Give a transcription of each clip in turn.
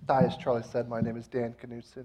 Hi, as Charlie said, my name is Dan Knudsen.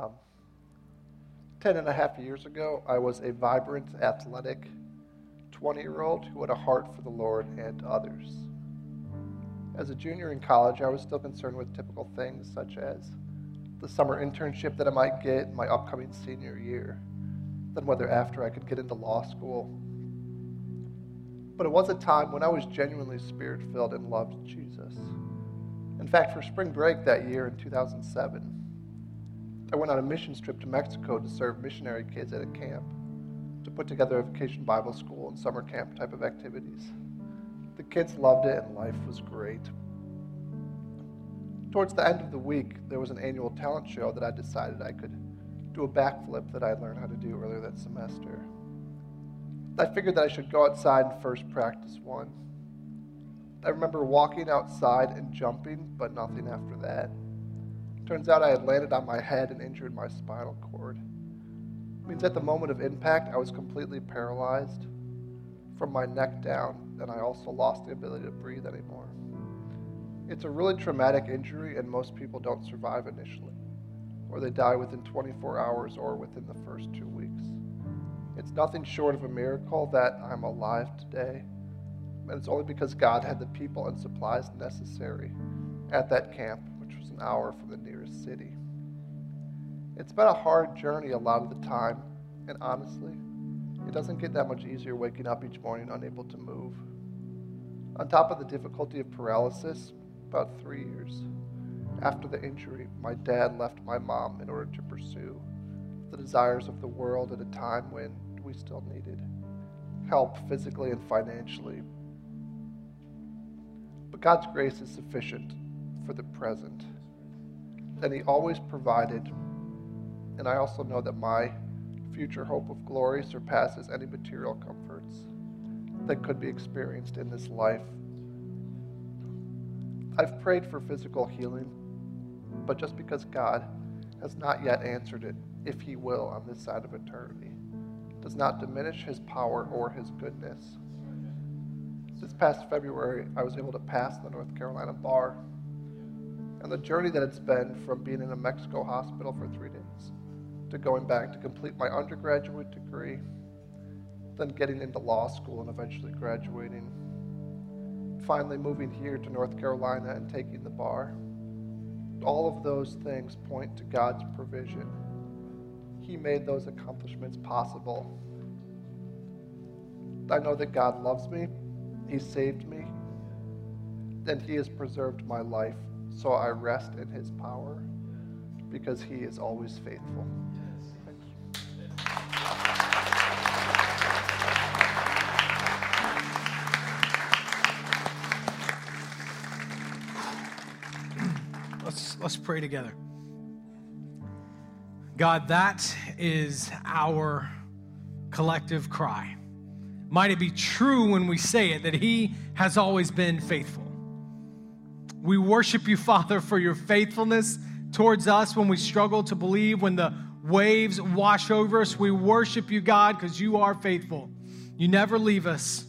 10.5 years ago, I was a vibrant, athletic 20-year-old who had a heart for the Lord and others. As a junior in college, I was still concerned with typical things such as the summer internship that I might get in my upcoming senior year, then whether after I could get into law school. But it was a time when I was genuinely spirit-filled and loved Jesus. In fact, for spring break that year in 2007, I went on a missions trip to Mexico to serve missionary kids at a camp, to put together a vacation Bible school and summer camp type of activities. The kids loved it and life was great. Towards the end of the week, there was an annual talent show that I decided I could do a backflip that I had learned how to do earlier that semester. I figured that I should go outside and first practice one. I remember walking outside and jumping, but nothing after that. Turns out I had landed on my head and injured my spinal cord. It means at the moment of impact, I was completely paralyzed from my neck down, and I also lost the ability to breathe anymore. It's a really traumatic injury, and most people don't survive initially, or they die within 24 hours or within the first 2 weeks. It's nothing short of a miracle that I'm alive today, and it's only because God had the people and supplies necessary at that camp, which was an hour from the nearest city. It's been a hard journey a lot of the time, and honestly, it doesn't get that much easier waking up each morning unable to move. On top of the difficulty of paralysis, about 3 years after the injury, my dad left my mom in order to pursue the desires of the world at a time when we still needed help physically and financially. But God's grace is sufficient for the present, and He always provided, and I also know that my future hope of glory surpasses any material comforts that could be experienced in this life. I've prayed for physical healing, but just because God has not yet answered it, if He will on this side of eternity, does not diminish His power or His goodness. This past February, I was able to pass the North Carolina bar, and the journey that it's been from being in a Mexico hospital for 3 days to going back to complete my undergraduate degree, then getting into law school and eventually graduating, finally moving here to North Carolina and taking the bar. All of those things point to God's provision. He made those accomplishments possible. I know that God loves me, He saved me, and He has preserved my life, so I rest in His power because He is always faithful. Thank you. Let's pray together. God, that is our collective cry. Might it be true when we say it that He has always been faithful. We worship You, Father, for Your faithfulness towards us when we struggle to believe, when the waves wash over us. We worship You, God, because You are faithful. You never leave us.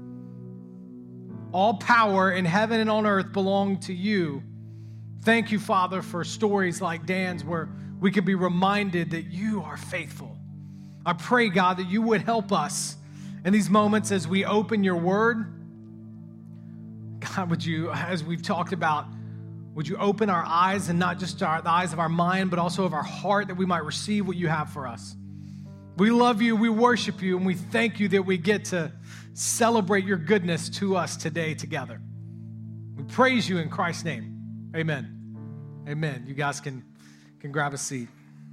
All power in heaven and on earth belong to You. Thank You, Father, for stories like Dan's where we can be reminded that You are faithful. I pray, God, that You would help us in these moments as we open Your word. God, would You, as we've talked about, would You open our eyes, and not just the eyes of our mind, but also of our heart, that we might receive what You have for us. We love You, we worship You, and we thank You that we get to celebrate Your goodness to us today together. We praise You in Christ's name. Amen. Amen. You guys can grab a seat.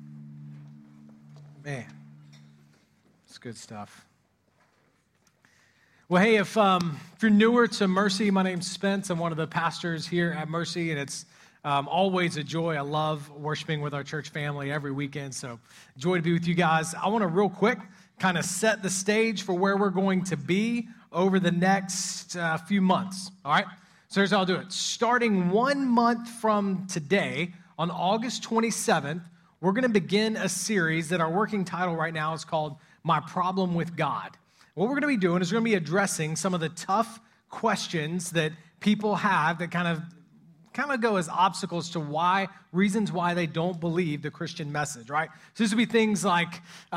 Man, it's good stuff. Well, hey, if you're newer to Mercy, my name's Spence. I'm one of the pastors here at Mercy, and it's always a joy. I love worshiping with our church family every weekend, so joy to be with you guys. I want to real quick kind of set the stage for where we're going to be over the next few months, all right? So here's how I'll do it. Starting 1 month from today, on August 27th, we're going to begin a series that our working title right now is called My Problem with God. What we're going to be doing is we're going to be addressing some of the tough questions that people have that kind of kind of go as obstacles to reasons why they don't believe the Christian message, right? So this would be things like,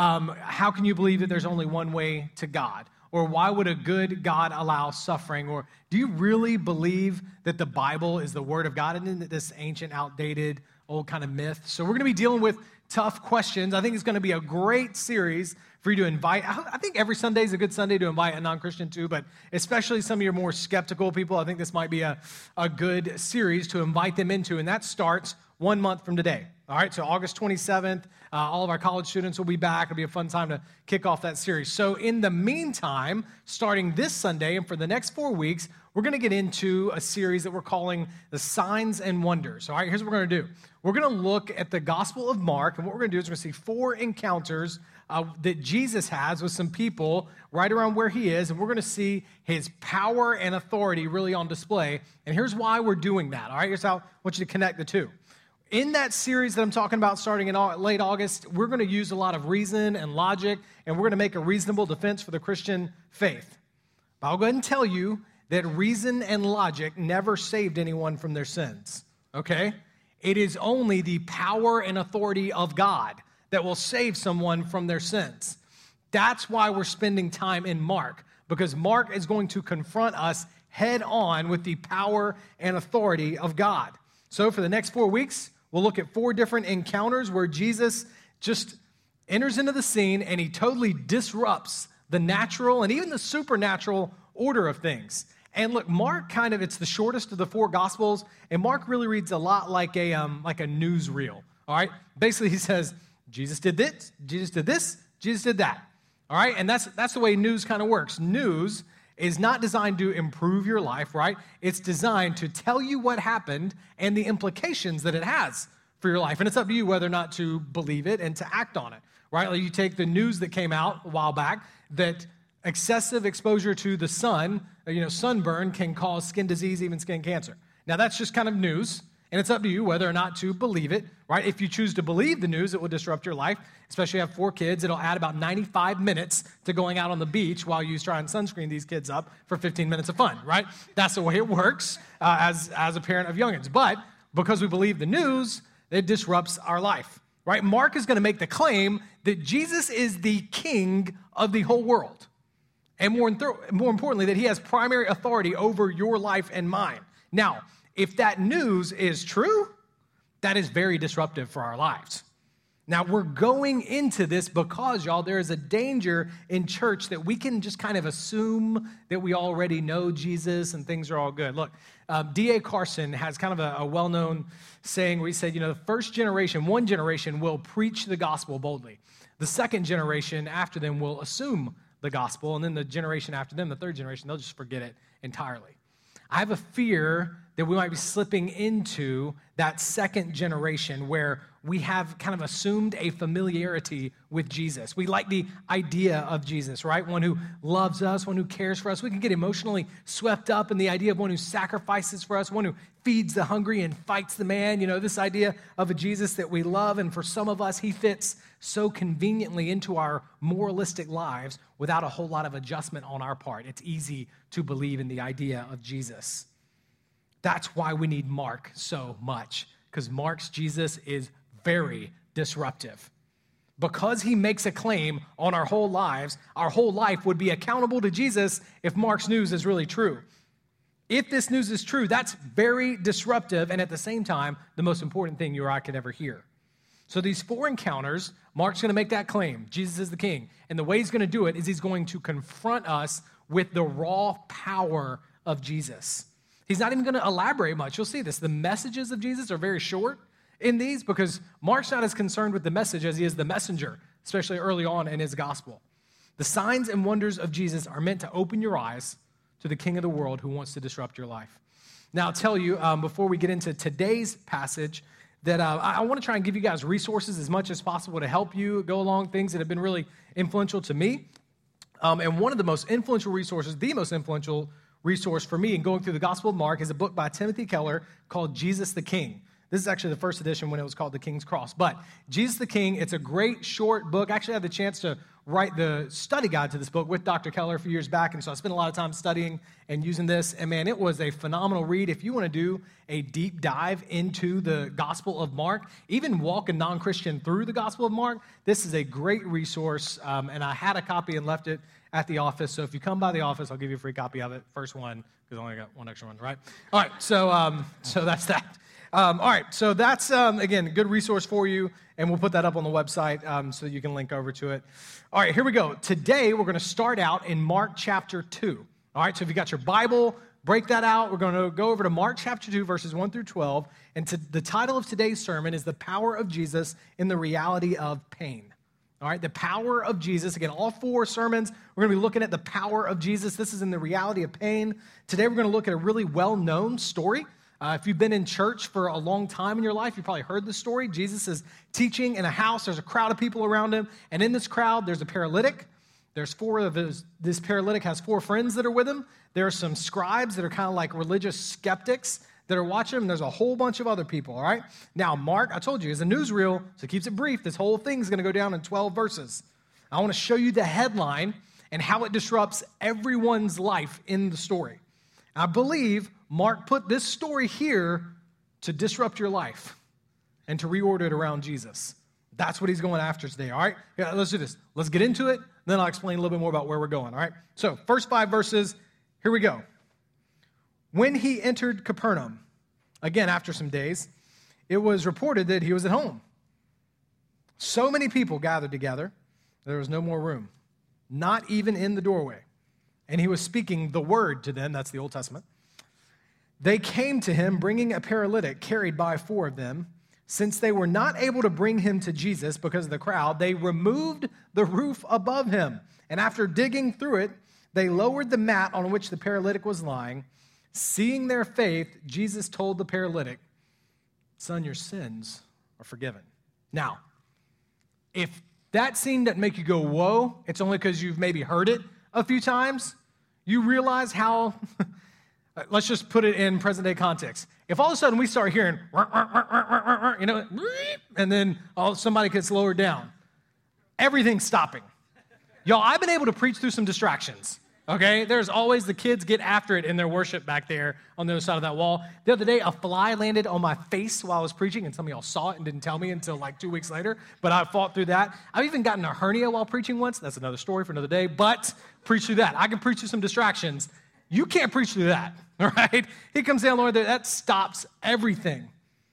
how can you believe that there's only one way to God? Or why would a good God allow suffering? Or do you really believe that the Bible is the Word of God? And isn't this ancient, outdated, old kind of myth? So we're going to be dealing with tough questions. I think it's going to be a great series for you to invite. I think every Sunday is a good Sunday to invite a non-Christian too, but especially some of your more skeptical people, I think this might be a good series to invite them into, and that starts 1 month from today. All right, so August 27th, all of our college students will be back. It'll be a fun time to kick off that series. So in the meantime, starting this Sunday and for the next 4 weeks, we're going to get into a series that we're calling the Signs and Wonders. All right, here's what we're going to do. We're going to look at the Gospel of Mark, and what we're going to do is we're going to see 4 encounters that Jesus has with some people right around where he is, and we're going to see his power and authority really on display. And here's why we're doing that. All right, here's how I want you to connect the two. In that series that I'm talking about starting in late August, we're going to use a lot of reason and logic, and we're going to make a reasonable defense for the Christian faith. But I'll go ahead and tell you that reason and logic never saved anyone from their sins, okay? It is only the power and authority of God that will save someone from their sins. That's why we're spending time in Mark, because Mark is going to confront us head on with the power and authority of God. So for the next 4 weeks, we'll look at 4 different encounters where Jesus just enters into the scene and he totally disrupts the natural and even the supernatural order of things. And look, Mark it's the shortest of the 4 Gospels, and Mark really reads a lot like a newsreel, all right? Basically, he says, Jesus did this, Jesus did this, Jesus did that, all right? And that's the way news kind of works. News is not designed to improve your life, right? It's designed to tell you what happened and the implications that it has for your life. And it's up to you whether or not to believe it and to act on it, right? Like you take the news that came out a while back that excessive exposure to the sun, sunburn can cause skin disease, even skin cancer. Now, that's just kind of news, and it's up to you whether or not to believe it, right? If you choose to believe the news, it will disrupt your life, especially if you have 4 kids. It'll add about 95 minutes to going out on the beach while you try and sunscreen these kids up for 15 minutes of fun, right? That's the way it works as a parent of youngins. But because we believe the news, it disrupts our life, right? Mark is going to make the claim that Jesus is the king of the whole world. And more importantly, that he has primary authority over your life and mine. Now, if that news is true, that is very disruptive for our lives. Now, we're going into this because, y'all, there is a danger in church that we can just kind of assume that we already know Jesus and things are all good. Look, D.A. Carson has kind of a well-known saying where he said, the first generation, one generation will preach the gospel boldly. The second generation after them will assume the gospel, and then the generation after them, the third generation, they'll just forget it entirely. I have a fear that we might be slipping into that second generation where we have kind of assumed a familiarity with Jesus. We like the idea of Jesus, right? One who loves us, one who cares for us. We can get emotionally swept up in the idea of one who sacrifices for us, one who feeds the hungry and fights the man. This idea of a Jesus that we love, and for some of us, he fits so conveniently into our moralistic lives without a whole lot of adjustment on our part. It's easy to believe in the idea of Jesus. That's why we need Mark so much, because Mark's Jesus is very disruptive. Because he makes a claim on our whole lives, our whole life would be accountable to Jesus if Mark's news is really true. If this news is true, that's very disruptive, and at the same time, the most important thing you or I could ever hear. So these 4 encounters, Mark's going to make that claim. Jesus is the king. And the way he's going to do it is he's going to confront us with the raw power of Jesus. He's not even going to elaborate much. You'll see this. The messages of Jesus are very short in these because Mark's not as concerned with the message as he is the messenger, especially early on in his gospel. The signs and wonders of Jesus are meant to open your eyes to the king of the world who wants to disrupt your life. Now, I'll tell you, before we get into today's passage, that I want to try and give you guys resources as much as possible to help you go along, things that have been really influential to me. And one of the most influential resources, the most influential resource for me in going through the Gospel of Mark is a book by Timothy Keller called Jesus the King. This is actually the first edition when it was called The King's Cross. But Jesus the King, it's a great short book. I actually had the chance to write the study guide to this book with Dr. Keller a few years back, and so I spent a lot of time studying and using this, and man, it was a phenomenal read. If you want to do a deep dive into the Gospel of Mark, even walk a non-Christian through the Gospel of Mark, this is a great resource, and I had a copy and left it at the office, so if you come by the office, I'll give you a free copy of it, first one, because I only got one extra one, right? All right, so that's that. All right, so that's, again, a good resource for you, and we'll put that up on the website so you can link over to it. All right, here we go. Today, we're going to start out in Mark chapter 2. All right, so if you got your Bible, break that out. We're going to go over to Mark chapter 2, verses 1 through 12, and the title of today's sermon is The Power of Jesus in the Reality of Pain. All right, the power of Jesus. Again, all 4 sermons, we're going to be looking at the power of Jesus. This is in the reality of pain. Today, we're going to look at a really well-known story. If you've been in church for a long time in your life, you've probably heard this story. Jesus is teaching in a house. There's a crowd of people around him. And in this crowd, there's a paralytic. There's 4 of this paralytic has 4 friends that are with him. There are some scribes that are kind of like religious skeptics that are watching him. There's a whole bunch of other people, all right? Now, Mark, I told you, is a newsreel, so it keeps it brief. This whole thing's going to go down in 12 verses. I want to show you the headline and how it disrupts everyone's life in the story. I believe Mark put this story here to disrupt your life and to reorder it around Jesus. That's what he's going after today, all right? Yeah, let's do this. Let's get into it, then I'll explain a little bit more about where we're going, all right? So, first 5 verses, here we go. When he entered Capernaum, again, after some days, it was reported that he was at home. So many people gathered together, there was no more room, not even in the doorway. And he was speaking the word to them, that's the Old Testament. They came to him, bringing a paralytic carried by 4 of them. Since they were not able to bring him to Jesus because of the crowd, they removed the roof above him. And after digging through it, they lowered the mat on which the paralytic was lying. Seeing their faith, Jesus told the paralytic, "Son, your sins are forgiven." Now, if that scene doesn't make you go, whoa, it's only because you've maybe heard it a few times. You realize how, let's just put it in present day context. If all of a sudden we start hearing, you know, and then somebody gets lowered down, everything's stopping. Y'all, I've been able to preach through some distractions, okay? There's always the kids get after it in their worship back there on the other side of that wall. The other day, a fly landed on my face while I was preaching, and some of y'all saw it and didn't tell me until like 2 weeks later, but I fought through that. I've even gotten a hernia while preaching once. That's another story for another day, but preach through that. I can preach through some distractions. You can't preach through that, all right? He comes down, Lord, that stops everything.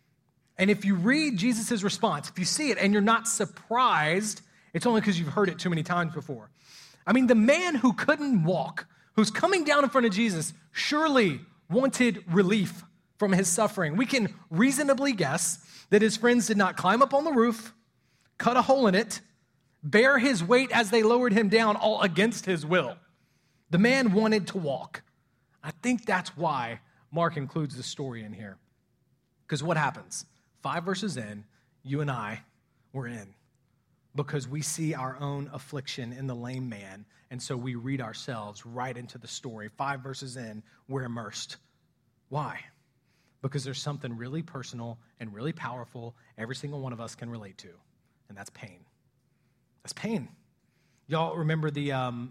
And if you read Jesus' response, if you see it and you're not surprised, it's only because you've heard it too many times before. I mean, the man who couldn't walk, who's coming down in front of Jesus, surely wanted relief from his suffering. We can reasonably guess that his friends did not climb up on the roof, cut a hole in it, bear his weight as they lowered him down, all against his will. The man wanted to walk. I think that's why Mark includes the story in here. Because what happens? 5 verses in, you and I, we're in. Because we see our own affliction in the lame man, and so we read ourselves right into the story. 5 verses in, we're immersed. Why? Because there's something really personal and really powerful every single one of us can relate to, and that's pain. That's pain. Y'all remember the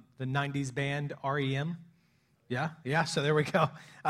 90s band REM? Yeah, so there we go.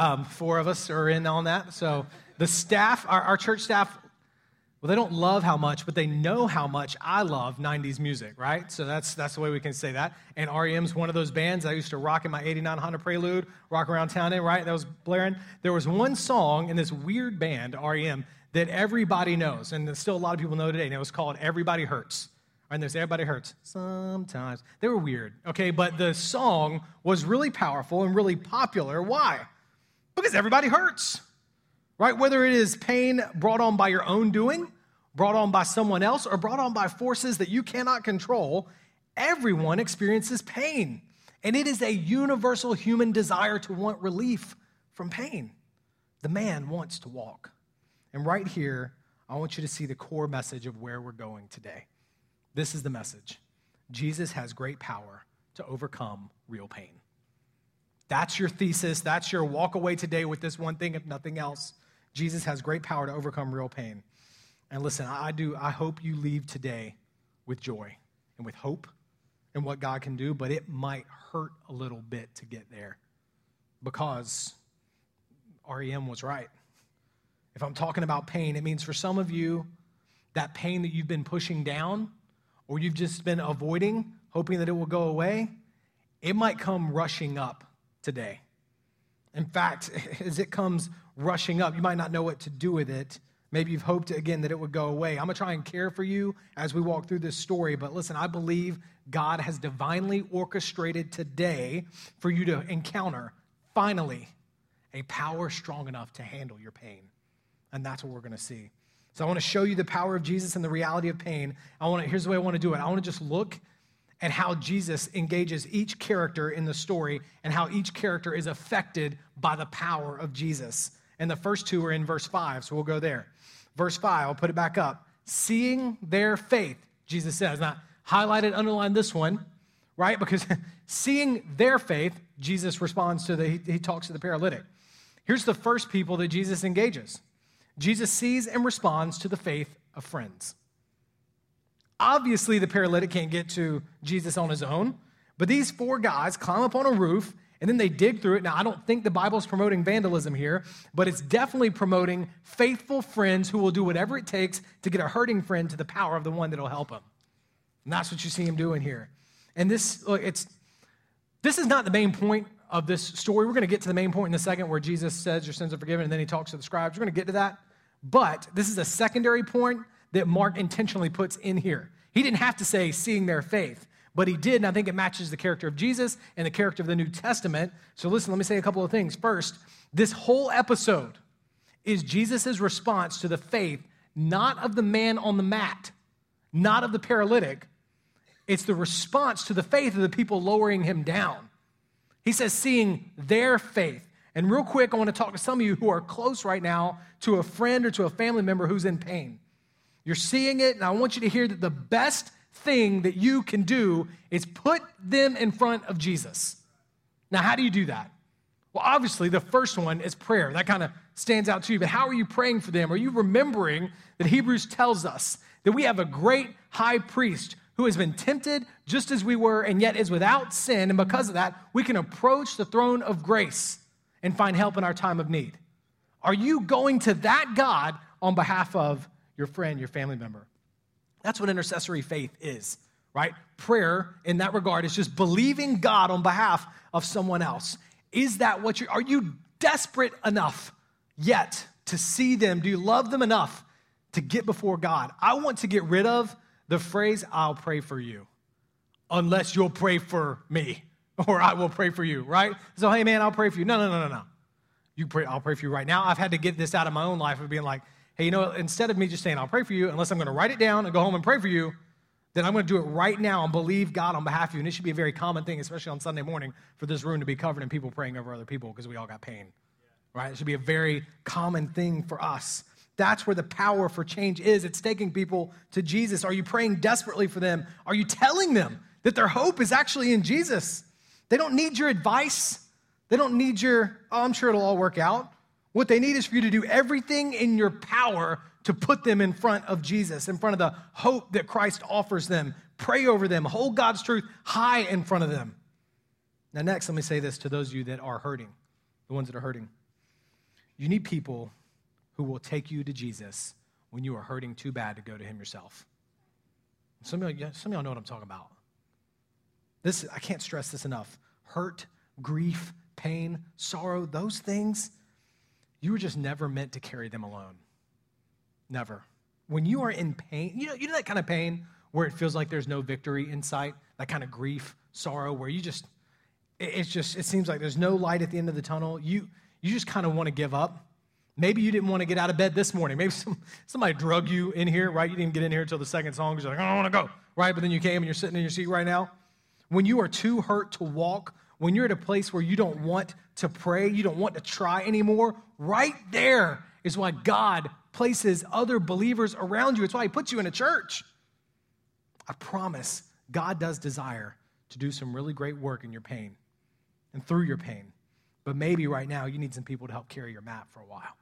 4 of us are in on that. So the staff, our church staff, well, they don't love how much, but they know how much I love 90s music, right? So that's the way we can say that. And REM's one of those bands I used to rock in my 89 Honda Prelude, rock around town in, right? That was blaring. There was one song in this weird band, REM, that everybody knows, and still a lot of people know today, and it was called Everybody Hurts. And there's Everybody Hurts. Sometimes. They were weird, okay? But the song was really powerful and really popular. Why? Because everybody hurts. Right? Whether it is pain brought on by your own doing, brought on by someone else, or brought on by forces that you cannot control, everyone experiences pain. And it is a universal human desire to want relief from pain. The man wants to walk. And right here, I want you to see the core message of where we're going today. This is the message. Jesus has great power to overcome real pain. That's your thesis. That's your walk away today with this one thing, if nothing else. Jesus has great power to overcome real pain. And listen, I hope you leave today with joy and with hope and what God can do, but it might hurt a little bit to get there because REM was right. If I'm talking about pain, it means for some of you, that pain that you've been pushing down or you've just been avoiding, hoping that it will go away, it might come rushing up today. In fact, as it comes rushing up, you might not know what to do with it. Maybe you've hoped, again, that it would go away. I'm going to try and care for you as we walk through this story, but listen, I believe God has divinely orchestrated today for you to encounter, finally, a power strong enough to handle your pain. And that's what we're going to see. So I want to show you the power of Jesus and the reality of pain. Here's the way I want to do it. I want to just look at how Jesus engages each character in the story and how each character is affected by the power of Jesus. And the first two are in verse 5, so we'll go there. Verse 5, I'll put it back up. Seeing their faith, Jesus says. Now, highlighted, underline this one, right? Because seeing their faith, Jesus responds to he talks to the paralytic. Here's the first people that Jesus engages. Jesus sees and responds to the faith of friends. Obviously, the paralytic can't get to Jesus on his own, but these four guys climb up on a roof, and then they dig through it. Now, I don't think the Bible's promoting vandalism here, but it's definitely promoting faithful friends who will do whatever it takes to get a hurting friend to the power of the one that will help him. And that's what you see him doing here. And this is not the main point of this story. We're going to get to the main point in a second where Jesus says your sins are forgiven, and then he talks to the scribes. We're going to get to that. But this is a secondary point that Mark intentionally puts in here. He didn't have to say seeing their faith, but he did, and I think it matches the character of Jesus and the character of the New Testament. So listen, let me say a couple of things. First, this whole episode is Jesus' response to the faith, not of the man on the mat, not of the paralytic. It's the response to the faith of the people lowering him down. He says, seeing their faith. And real quick, I want to talk to some of you who are close right now to a friend or to a family member who's in pain. You're seeing it, and I want you to hear that the best thing that you can do is put them in front of Jesus. Now, how do you do that? Well, obviously, the first one is prayer. That kind of stands out to you. But how are you praying for them? Are you remembering that Hebrews tells us that we have a great high priest who has been tempted just as we were and yet is without sin, and because of that, we can approach the throne of grace and find help in our time of need? Are you going to that God on behalf of your friend, your family member? That's what intercessory faith is, right? Prayer in that regard is just believing God on behalf of someone else. Is that what are you desperate enough yet to see them? Do you love them enough to get before God? I want to get rid of the phrase, I'll pray for you, unless you'll pray for me, or I will pray for you, right? So, hey, man, I'll pray for you. No. You pray, I'll pray for you right now. I've had to get this out of my own life of being like, hey, instead of me just saying, I'll pray for you, unless I'm going to write it down and go home and pray for you, then I'm going to do it right now and believe God on behalf of you. And it should be a very common thing, especially on Sunday morning, for this room to be covered in people praying over other people because we all got pain, right? It should be a very common thing for us. That's where the power for change is. It's taking people to Jesus. Are you praying desperately for them? Are you telling them that their hope is actually in Jesus? They don't need your advice. They don't need I'm sure it'll all work out. What they need is for you to do everything in your power to put them in front of Jesus, in front of the hope that Christ offers them. Pray over them. Hold God's truth high in front of them. Now, next, let me say this to those of you that are hurting, the ones that are hurting. You need people who will take you to Jesus when you are hurting too bad to go to him yourself. Some of y'all know what I'm talking about. I can't stress this enough. Hurt, grief, pain, sorrow, those things, you were just never meant to carry them alone. Never. When you are in pain, you know that kind of pain where it feels like there's no victory in sight, that kind of grief, sorrow, where it seems like there's no light at the end of the tunnel. You just kind of want to give up. Maybe you didn't want to get out of bed this morning. Maybe somebody drug you in here, right? You didn't get in here until the second song because you're like, I don't want to go, right? But then you came and you're sitting in your seat right now. When you are too hurt to walk, when you're at a place where you don't want to pray, you don't want to try anymore, right there is why God places other believers around you. It's why he puts you in a church. I promise God does desire to do some really great work in your pain and through your pain. But maybe right now you need some people to help carry your mat for a while.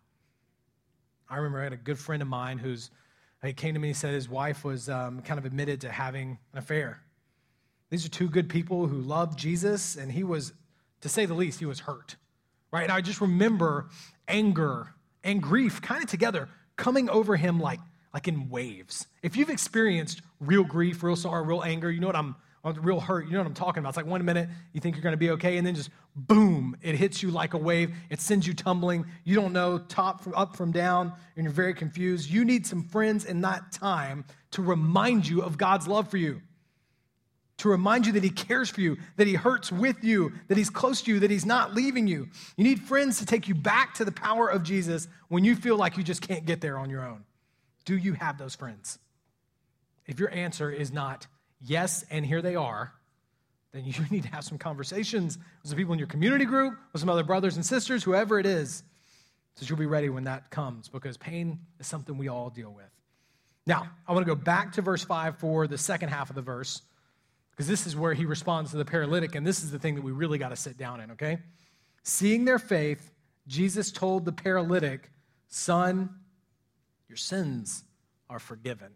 I remember I had a good friend of mine he came to me and said his wife was kind of admitted to having an affair. These are two good people who loved Jesus, and he was, to say the least, he was hurt, right? And I just remember anger and grief kind of together coming over him like in waves. If you've experienced real grief, real sorrow, real anger, you know what I'm real hurt, you know what I'm talking about. It's like 1 minute you think you're going to be okay, and then just boom, it hits you like a wave. It sends you tumbling. You don't know up from down, and you're very confused. You need some friends in that time to remind you of God's love for you, to remind you that he cares for you, that he hurts with you, that he's close to you, that he's not leaving you. You need friends to take you back to the power of Jesus when you feel like you just can't get there on your own. Do you have those friends? If your answer is not yes, and here they are, then you need to have some conversations with some people in your community group, with some other brothers and sisters, whoever it is, so you'll be ready when that comes, because pain is something we all deal with. Now, I want to go back to verse 5 for the second half of the verse, because this is where he responds to the paralytic, and this is the thing that we really got to sit down in, okay? Seeing their faith, Jesus told the paralytic, "Son, your sins are forgiven."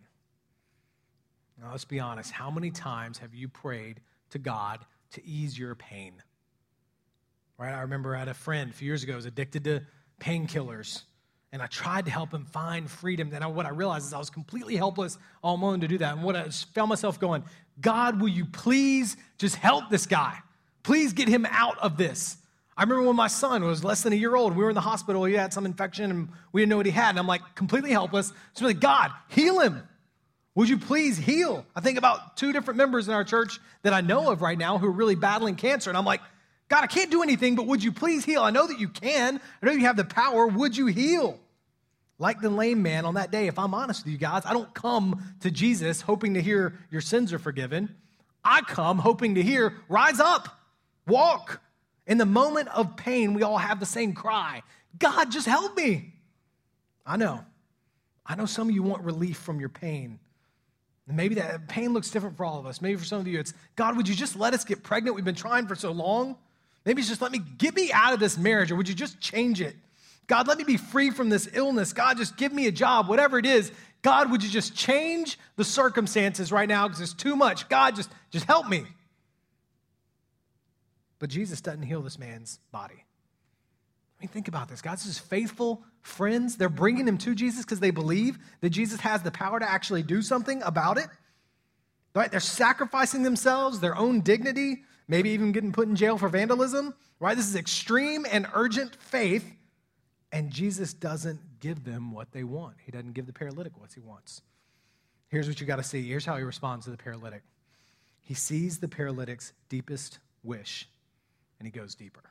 Now, let's be honest. How many times have you prayed to God to ease your pain? Right? I remember I had a friend a few years ago who was addicted to painkillers, and I tried to help him find freedom. Then what I realized is I was completely helpless all alone to do that. And what I found myself going, God, will you please just help this guy? Please get him out of this. I remember when my son was less than a year old, we were in the hospital, he had some infection, and we didn't know what he had, and I'm like completely helpless. So I'm like, God, heal him. Would you please heal? I think about 2 different members in our church that I know of right now who are really battling cancer, and I'm like, God, I can't do anything, but would you please heal? I know that you can. I know you have the power. Would you heal? Like the lame man on that day, if I'm honest with you guys, I don't come to Jesus hoping to hear your sins are forgiven. I come hoping to hear, rise up, walk. In the moment of pain, we all have the same cry, God, just help me. I know some of you want relief from your pain. And maybe that pain looks different for all of us. Maybe for some of you, it's, God, would you just let us get pregnant? We've been trying for so long. Maybe it's just get me out of this marriage, or would you just change it? God, let me be free from this illness. God, just give me a job, whatever it is. God, would you just change the circumstances right now because it's too much? God, just help me. But Jesus doesn't heal this man's body. I mean, think about this. God's just faithful friends. They're bringing him to Jesus because they believe that Jesus has the power to actually do something about it. Right? They're sacrificing themselves, their own dignity, maybe even getting put in jail for vandalism. Right? This is extreme and urgent faith. And Jesus doesn't give them what they want. He doesn't give the paralytic what he wants. Here's what you got to see. Here's how he responds to the paralytic. He sees the paralytic's deepest wish, and he goes deeper.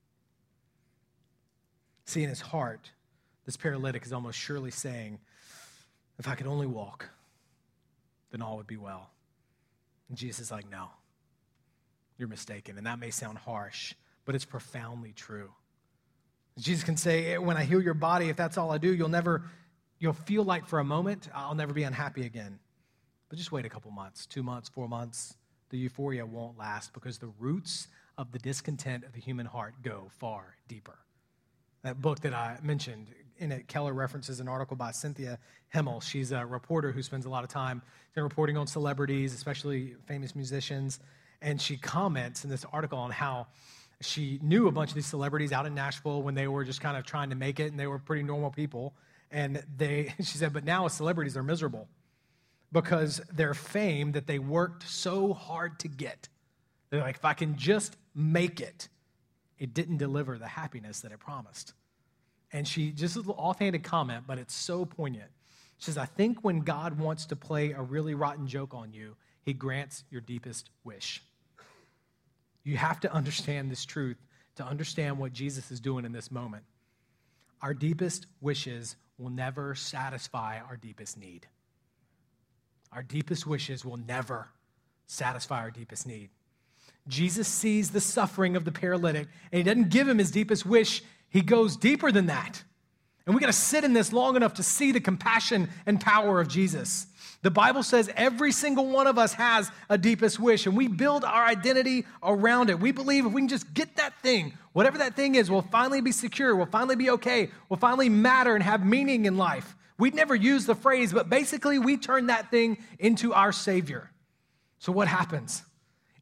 See, in his heart, this paralytic is almost surely saying, if I could only walk, then all would be well. And Jesus is like, no, you're mistaken. And that may sound harsh, but it's profoundly true. Jesus can say, when I heal your body, if that's all I do, you'll feel like for a moment, I'll never be unhappy again. But just wait a couple months, 2 months, 4 months. The euphoria won't last because the roots of the discontent of the human heart go far deeper. That book that I mentioned, in it, Keller references an article by Cynthia Himmel. She's a reporter who spends a lot of time reporting on celebrities, especially famous musicians. And she comments in this article on how she knew a bunch of these celebrities out in Nashville when they were just kind of trying to make it, and they were pretty normal people. And she said, but now as celebrities, they're miserable because their fame that they worked so hard to get, they're like, if I can just make it, it didn't deliver the happiness that it promised. And she, just a little offhanded comment, but it's so poignant. She says, I think when God wants to play a really rotten joke on you, he grants your deepest wish. You have to understand this truth to understand what Jesus is doing in this moment. Our deepest wishes will never satisfy our deepest need. Our deepest wishes will never satisfy our deepest need. Jesus sees the suffering of the paralytic, and he doesn't give him his deepest wish. He goes deeper than that. And we got to sit in this long enough to see the compassion and power of Jesus. The Bible says every single one of us has a deepest wish, and we build our identity around it. We believe if we can just get that thing, whatever that thing is, we'll finally be secure, we'll finally be okay, we'll finally matter and have meaning in life. We'd never use the phrase, but basically we turn that thing into our Savior. So what happens?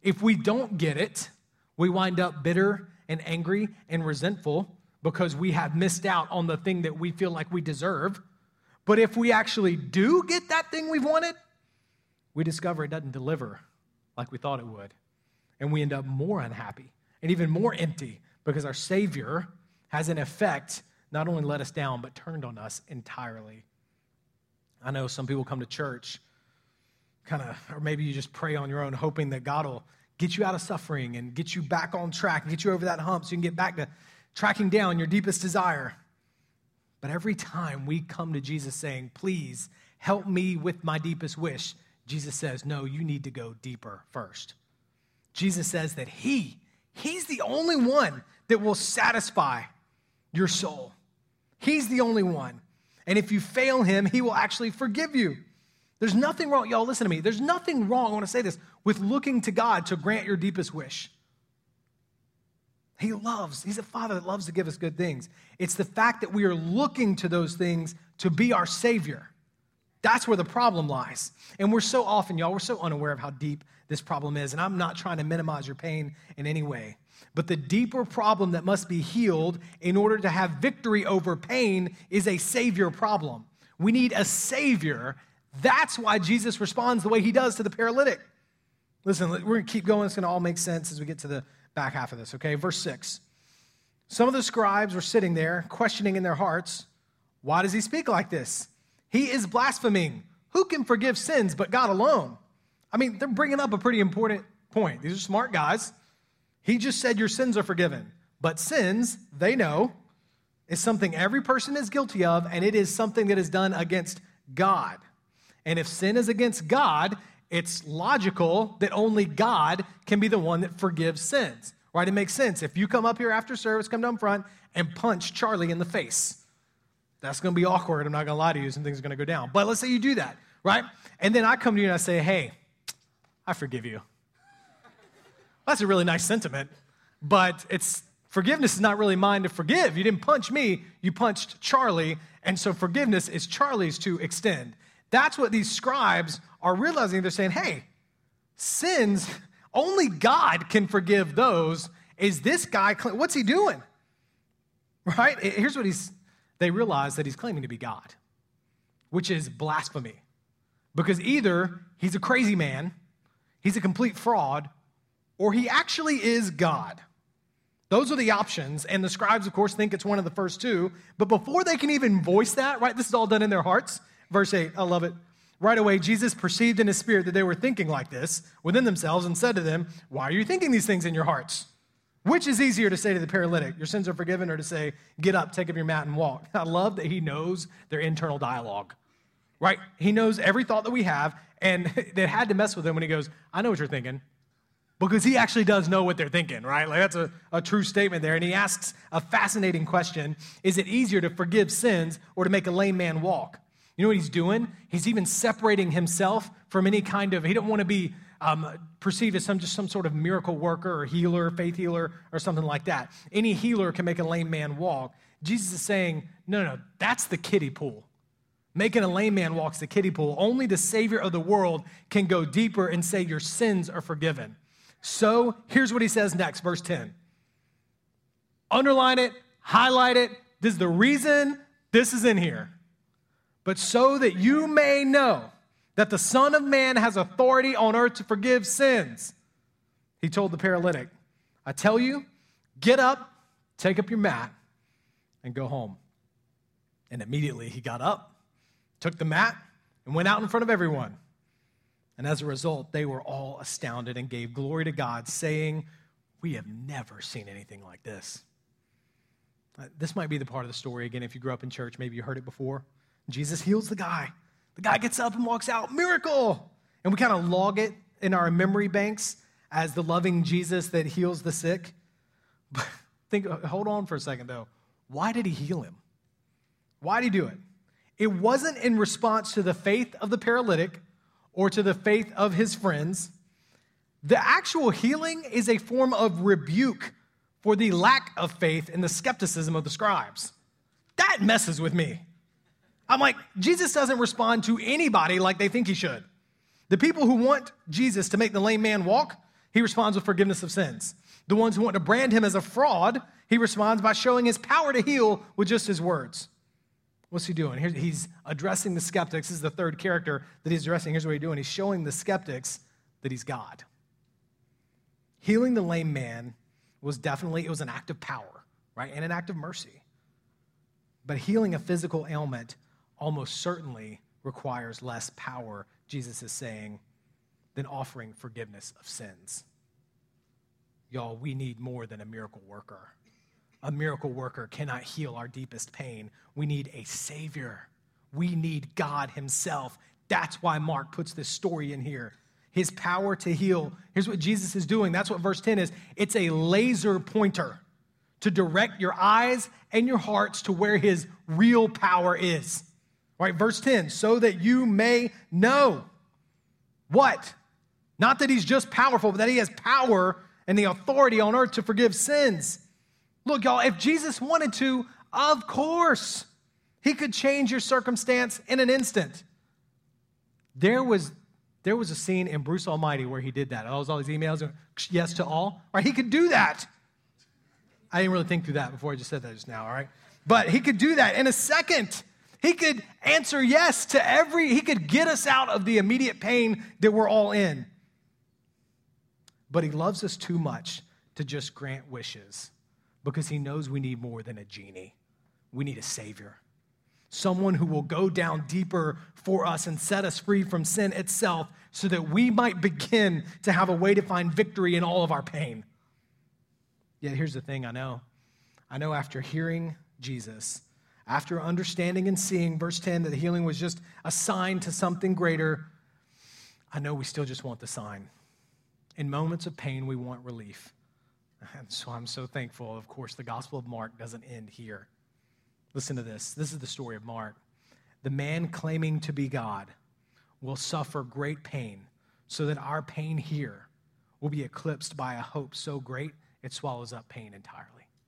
If we don't get it, we wind up bitter and angry and resentful because we have missed out on the thing that we feel like we deserve. But if we actually do get that thing we've wanted, we discover it doesn't deliver like we thought it would. And we end up more unhappy and even more empty because our Savior has in effect not only let us down, but turned on us entirely. I know some people come to church or maybe you just pray on your own, hoping that God will get you out of suffering and get you back on track and get you over that hump so you can get back to tracking down your deepest desire. But every time we come to Jesus saying, please help me with my deepest wish, Jesus says, no, you need to go deeper first. Jesus says that He's the only one that will satisfy your soul. He's the only one. And if you fail Him, He will actually forgive you. There's nothing wrong, y'all listen to me, there's nothing wrong, I want to say this, with looking to God to grant your deepest wish. He's a Father that loves to give us good things. It's the fact that we are looking to those things to be our Savior. That's where the problem lies. And we're so often, y'all, we're so unaware of how deep this problem is. And I'm not trying to minimize your pain in any way. But the deeper problem that must be healed in order to have victory over pain is a Savior problem. We need a Savior. That's why Jesus responds the way He does to the paralytic. Listen, we're going to keep going. It's going to all make sense as we get to the back half of this, okay? Verse 6. Some of the scribes were sitting there, questioning in their hearts, why does He speak like this? He is blaspheming. Who can forgive sins but God alone? I mean, they're bringing up a pretty important point. These are smart guys. He just said your sins are forgiven. But sins, they know, is something every person is guilty of, and it is something that is done against God. And if sin is against God, it's logical that only God can be the one that forgives sins, right? It makes sense. If you come up here after service, come down front, and punch Charlie in the face, that's going to be awkward. I'm not going to lie to you. Some things are going to go down. But let's say you do that, right? And then I come to you and I say, hey, I forgive you. That's a really nice sentiment, but forgiveness is not really mine to forgive. You didn't punch me, you punched Charlie, and so forgiveness is Charlie's to extend. That's what these scribes are realizing. They're saying, hey, sins, only God can forgive those. Is this guy, what's he doing? Right? Here's what they realize that he's claiming to be God, which is blasphemy. Because either he's a crazy man, he's a complete fraud, or he actually is God. Those are the options, and the scribes, of course, think it's one of the first two, but before they can even voice that, right, this is all done in their hearts. Verse 8, I love it. Right away, Jesus perceived in His spirit that they were thinking like this within themselves and said to them, why are you thinking these things in your hearts? Which is easier to say to the paralytic, your sins are forgiven, or to say, get up, take up your mat, and walk? I love that He knows their internal dialogue, right? He knows every thought that we have, and it had to mess with him when He goes, I know what you're thinking. Because He actually does know what they're thinking, right? Like that's a true statement there. And He asks a fascinating question. Is it easier to forgive sins or to make a lame man walk? You know what He's doing? He's even separating Himself from any kind of, He don't want to be perceived as some sort of miracle worker or healer, faith healer, or something like that. Any healer can make a lame man walk. Jesus is saying, no, that's the kiddie pool. Making a lame man walk's the kiddie pool. Only the Savior of the world can go deeper and say your sins are forgiven. So here's what He says next, verse 10. Underline it, highlight it. This is the reason this is in here. But so that you may know that the Son of Man has authority on earth to forgive sins, He told the paralytic, I tell you, get up, take up your mat, and go home. And immediately he got up, took the mat, and went out in front of everyone. And as a result, they were all astounded and gave glory to God, saying, we have never seen anything like this. This might be the part of the story, again, if you grew up in church, maybe you heard it before. Jesus heals the guy. The guy gets up and walks out, miracle! And we kind of log it in our memory banks as the loving Jesus that heals the sick. But hold on for a second, though. Why did He heal him? Why did He do it? It wasn't in response to the faith of the paralytic or to the faith of his friends. The actual healing is a form of rebuke for the lack of faith and the skepticism of the scribes. That messes with me. I'm like, Jesus doesn't respond to anybody like they think He should. The people who want Jesus to make the lame man walk, he responds with forgiveness of sins. The ones who want to brand him as a fraud, he responds by showing his power to heal with just his words. What's he doing? He's addressing the skeptics. This is the third character that he's addressing. Here's what he's doing. He's showing the skeptics that he's God. Healing the lame man was an act of power, right? And an act of mercy. But healing a physical ailment almost certainly requires less power, Jesus is saying, than offering forgiveness of sins. Y'all, we need more than a miracle worker. A miracle worker cannot heal our deepest pain. We need a Savior. We need God himself. That's why Mark puts this story in here. His power to heal. Here's what Jesus is doing. That's what verse 10 is. It's a laser pointer to direct your eyes and your hearts to where his real power is. All right, verse 10, so that you may know what? Not that he's just powerful, but that he has power and the authority on earth to forgive sins. Look, y'all, if Jesus wanted to, of course, he could change your circumstance in an instant. There was a scene in Bruce Almighty where he did that. All these emails, yes to all. Right? He could do that. I didn't really think through that before I just said that just now, all right? But he could do that in a second. He could answer yes to he could get us out of the immediate pain that we're all in. But he loves us too much to just grant wishes because he knows we need more than a genie. We need a Savior. Someone who will go down deeper for us and set us free from sin itself so that we might begin to have a way to find victory in all of our pain. Yet here's the thing I know after hearing Jesus, after understanding and seeing, verse 10, that the healing was just a sign to something greater, I know we still just want the sign. In moments of pain, we want relief. And so I'm so thankful. Of course, the Gospel of Mark doesn't end here. Listen to this. This is the story of Mark. The man claiming to be God will suffer great pain so that our pain here will be eclipsed by a hope so great it swallows up pain entirely.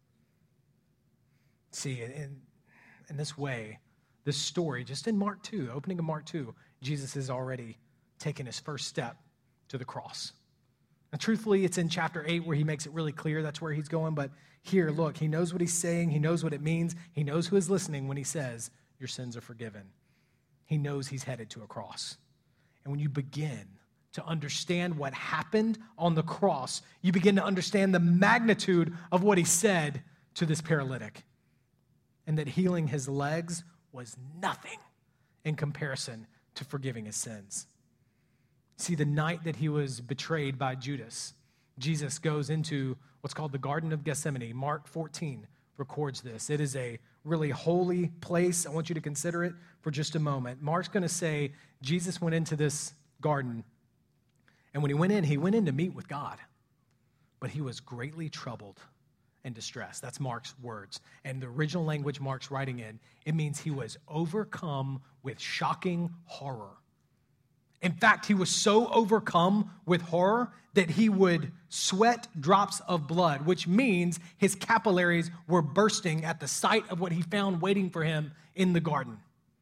See, in this way, this story, just in Mark 2, the opening of Mark 2, Jesus has already taken his first step to the cross. And truthfully, it's in chapter 8 where he makes it really clear that's where he's going. But here, look, he knows what he's saying. He knows what it means. He knows who is listening when he says, your sins are forgiven. He knows he's headed to a cross. And when you begin to understand what happened on the cross, you begin to understand the magnitude of what he said to this paralytic. And that healing his legs was nothing in comparison to forgiving his sins. See, the night that he was betrayed by Judas, Jesus goes into what's called the Garden of Gethsemane. Mark 14 records this. It is a really holy place. I want you to consider it for just a moment. Mark's going to say Jesus went into this garden, and when he went in to meet with God, but he was greatly troubled and distressed. That's Mark's words. And the original language Mark's writing in, it means he was overcome with shocking horror. In fact, he was so overcome with horror that he would sweat drops of blood, which means his capillaries were bursting at the sight of what he found waiting for him in the garden.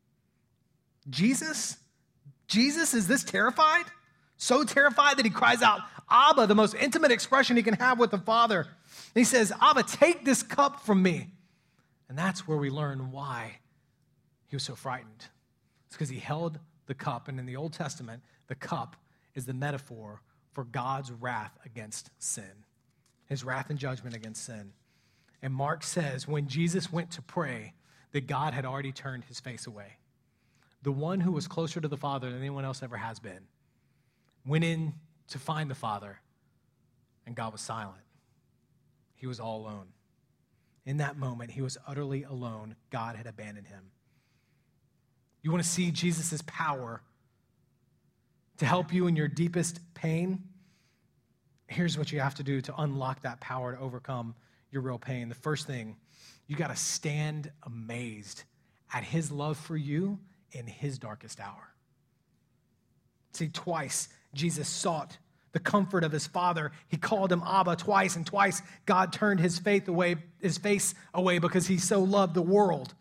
Jesus is this terrified? So terrified that he cries out, Abba, the most intimate expression he can have with the Father. And he says, Abba, take this cup from me. And that's where we learn why he was so frightened. It's because he held the cup, and in the Old Testament, the cup is the metaphor for God's wrath against sin, his wrath and judgment against sin. And Mark says when Jesus went to pray that God had already turned his face away. The one who was closer to the Father than anyone else ever has been went in to find the Father, and God was silent. He was all alone. In that moment, he was utterly alone. God had abandoned him. You want to see Jesus' power to help you in your deepest pain? Here's what you have to do to unlock that power to overcome your real pain. The first thing, you got to stand amazed at his love for you in his darkest hour. See, twice Jesus sought the comfort of his Father. He called him Abba twice, and twice God turned his face away because he so loved the world.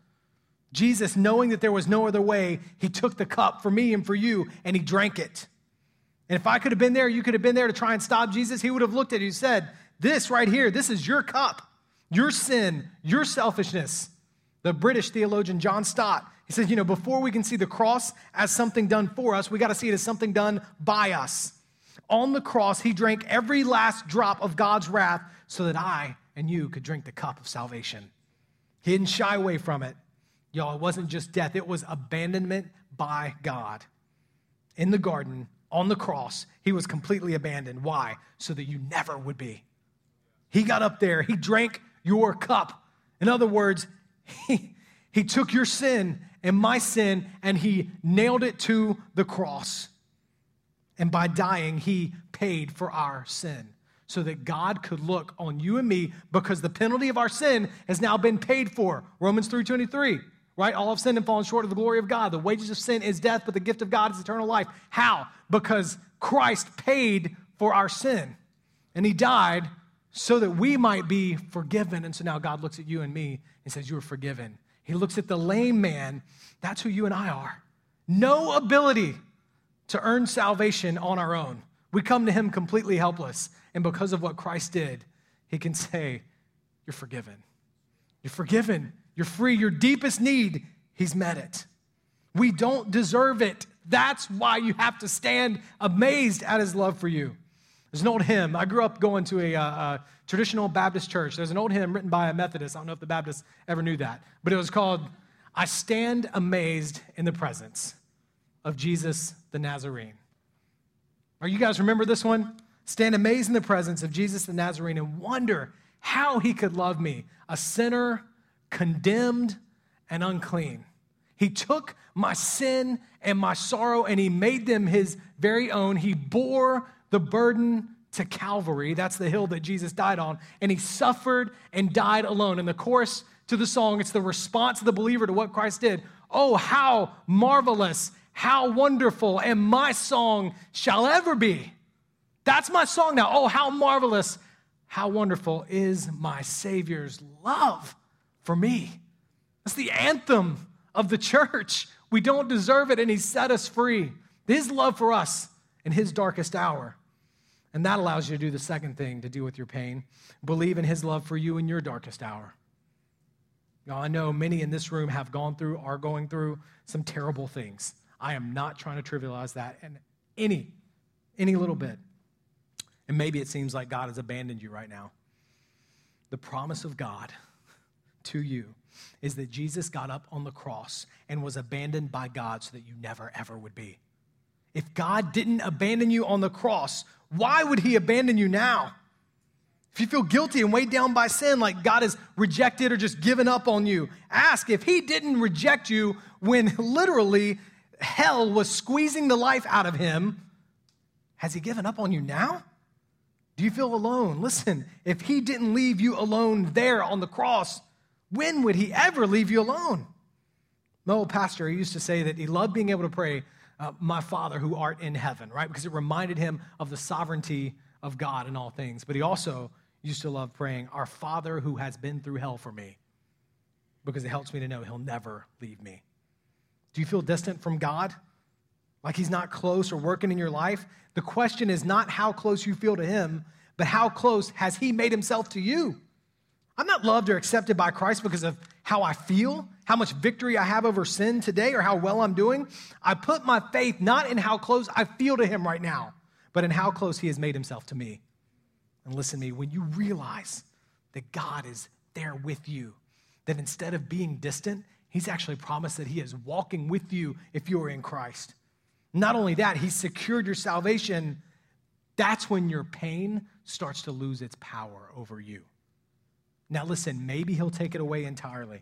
Jesus, knowing that there was no other way, he took the cup for me and for you, and he drank it. And if I could have been there, you could have been there to try and stop Jesus, he would have looked at you and said, this right here, this is your cup, your sin, your selfishness. The British theologian John Stott, he says, before we can see the cross as something done for us, we got to see it as something done by us. On the cross, he drank every last drop of God's wrath so that I and you could drink the cup of salvation. He didn't shy away from it. Y'all, it wasn't just death. It was abandonment by God. In the garden, on the cross, he was completely abandoned. Why? So that you never would be. He got up there. He drank your cup. In other words, he took your sin and my sin and he nailed it to the cross. And by dying, he paid for our sin so that God could look on you and me because the penalty of our sin has now been paid for. Romans 3:23, right? All have sinned and fallen short of the glory of God. The wages of sin is death, but the gift of God is eternal life. How? Because Christ paid for our sin. And he died so that we might be forgiven. And so now God looks at you and me and says, you are forgiven. He looks at the lame man. That's who you and I are. No ability to earn salvation on our own. We come to him completely helpless. And because of what Christ did, he can say, you're forgiven. You're forgiven. You're free. Your deepest need, he's met it. We don't deserve it. That's why you have to stand amazed at his love for you. There's an old hymn. I grew up going to a traditional Baptist church. There's an old hymn written by a Methodist. I don't know if the Baptists ever knew that. But it was called, I Stand Amazed in the Presence of Jesus the Nazarene. Are you guys remember this one? Stand amazed in the presence of Jesus the Nazarene and wonder how he could love me, a sinner, condemned, and unclean. He took my sin and my sorrow and he made them his very own. He bore the burden to Calvary. That's the hill that Jesus died on. And he suffered and died alone. In the chorus to the song, it's the response of the believer to what Christ did. Oh, how marvelous, how wonderful, and my song shall ever be. That's my song now. Oh, how marvelous, how wonderful is my Savior's love for me. That's the anthem of the church. We don't deserve it, and he set us free. His love for us in his darkest hour. And that allows you to do the second thing to deal with your pain. Believe in his love for you in your darkest hour. Now, I know many in this room have gone through, are going through some terrible things. I am not trying to trivialize that in any little bit. And maybe it seems like God has abandoned you right now. The promise of God to you is that Jesus got up on the cross and was abandoned by God so that you never, ever would be. If God didn't abandon you on the cross, why would he abandon you now? If you feel guilty and weighed down by sin, like God has rejected or just given up on you, ask if he didn't reject you when literally hell was squeezing the life out of him, has he given up on you now? Do you feel alone? Listen, if he didn't leave you alone there on the cross, when would he ever leave you alone? My old pastor, he used to say that he loved being able to pray, my Father who art in heaven, right? Because it reminded him of the sovereignty of God in all things. But he also used to love praying, our Father who has been through hell for me, because it helps me to know he'll never leave me. Do you feel distant from God? Like he's not close or working in your life? The question is not how close you feel to him, but how close has he made himself to you? I'm not loved or accepted by Christ because of how I feel, how much victory I have over sin today, or how well I'm doing. I put my faith not in how close I feel to him right now, but in how close he has made himself to me. And listen to me, when you realize that God is there with you, that instead of being distant, he's actually promised that he is walking with you if you are in Christ. Not only that, he's secured your salvation. That's when your pain starts to lose its power over you. Now listen, maybe he'll take it away entirely.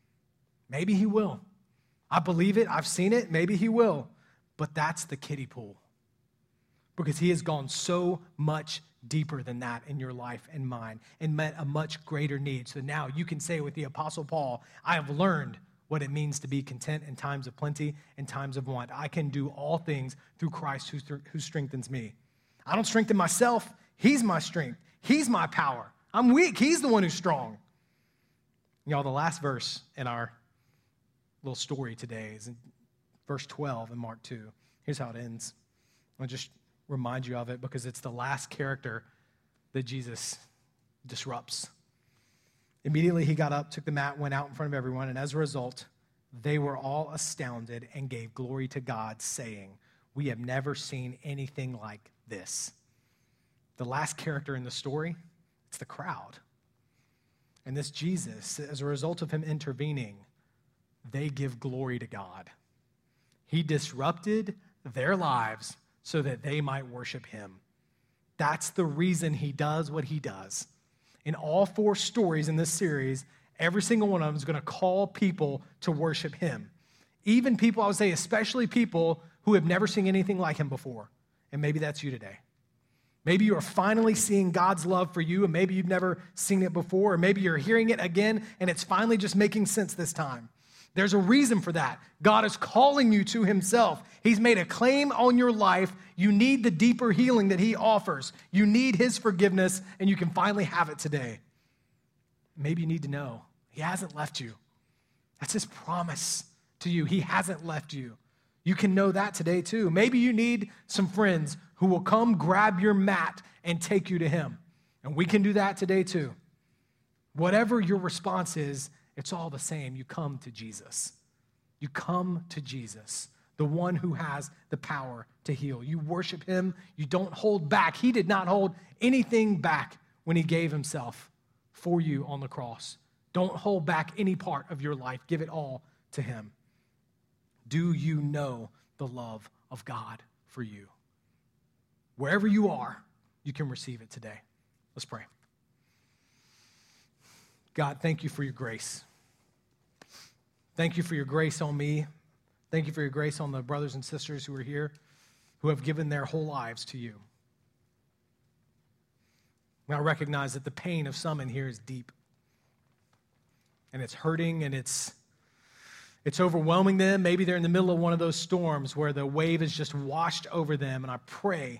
Maybe he will. I believe it. I've seen it. Maybe he will. But that's the kiddie pool. Because he has gone so much deeper than that in your life and mine and met a much greater need. So now you can say with the Apostle Paul, I have learned what it means to be content in times of plenty and times of want. I can do all things through Christ who strengthens me. I don't strengthen myself. He's my strength. He's my power. I'm weak. He's the one who's strong. Y'all, the last verse in our little story today is in verse 12 in Mark 2. Here's how it ends. I'll just remind you of it because it's the last character that Jesus disrupts. Immediately he got up, took the mat, went out in front of everyone, and as a result, they were all astounded and gave glory to God, saying, "We have never seen anything like this." The last character in the story, it's the crowd. And this Jesus, as a result of him intervening, they give glory to God. He disrupted their lives so that they might worship him. That's the reason he does what he does. In all 4 stories in this series, every single one of them is going to call people to worship him. Even people, I would say, especially people who have never seen anything like him before. And maybe that's you today. Maybe you are finally seeing God's love for you, and maybe you've never seen it before, or maybe you're hearing it again, and it's finally just making sense this time. There's a reason for that. God is calling you to himself. He's made a claim on your life. You need the deeper healing that he offers. You need his forgiveness, and you can finally have it today. Maybe you need to know he hasn't left you. That's his promise to you. He hasn't left you. You can know that today too. Maybe you need some friends who will come grab your mat and take you to him. And we can do that today too. Whatever your response is, it's all the same. You come to Jesus. You come to Jesus, the one who has the power to heal. You worship him. You don't hold back. He did not hold anything back when he gave himself for you on the cross. Don't hold back any part of your life. Give it all to him. Do you know the love of God for you? Wherever you are, you can receive it today. Let's pray. God, thank you for your grace. Thank you for your grace on me. Thank you for your grace on the brothers and sisters who are here, who have given their whole lives to you. I recognize that the pain of some in here is deep. And it's hurting and it's overwhelming them. Maybe they're in the middle of one of those storms where the wave is just washed over them. And I pray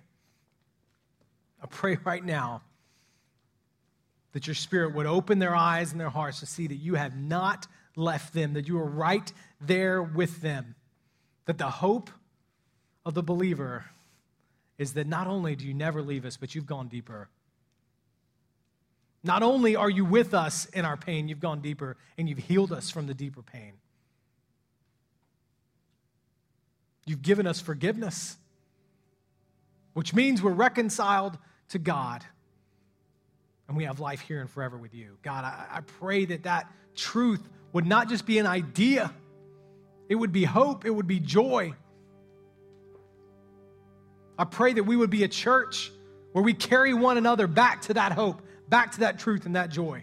right now that your Spirit would open their eyes and their hearts to see that you have not left them, that you are right there with them, that the hope of the believer is that not only do you never leave us, but you've gone deeper. Not only are you with us in our pain, you've gone deeper and you've healed us from the deeper pain. You've given us forgiveness, which means we're reconciled to God and we have life here and forever with you. God, I pray that that truth would not just be an idea. It would be hope. It would be joy. I pray that we would be a church where we carry one another back to that hope, back to that truth and that joy.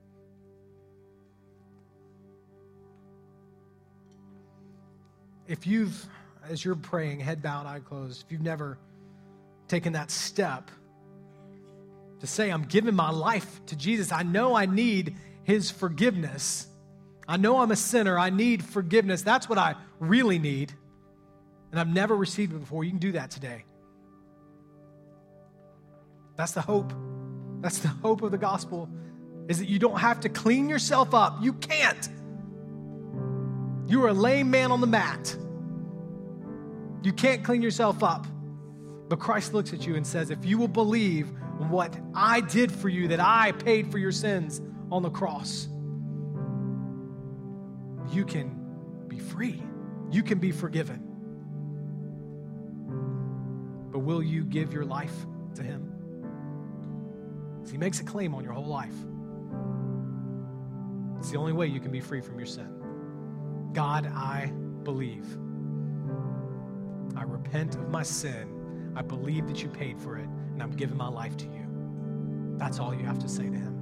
If you've, as you're praying, head bowed, eye closed, if you've never taken that step to say, I'm giving my life to Jesus, I know I need his forgiveness. I know I'm a sinner. I need forgiveness. That's what I really need. And I've never received it before. You can do that today. That's the hope. That's the hope of the gospel, is that you don't have to clean yourself up. You can't. You are a lame man on the mat. You can't clean yourself up. But Christ looks at you and says, if you will believe what I did for you, that I paid for your sins on the cross, you can be free. You can be forgiven. But will you give your life to him? He makes a claim on your whole life. It's the only way you can be free from your sin. God, I believe. I repent of my sin. I believe that you paid for it, and I'm giving my life to you. That's all you have to say to him.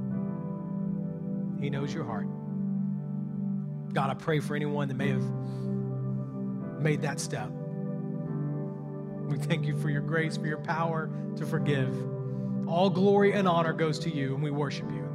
He knows your heart. God, I pray for anyone that may have made that step. We thank you for your grace, for your power to forgive. All glory and honor goes to you, and we worship you.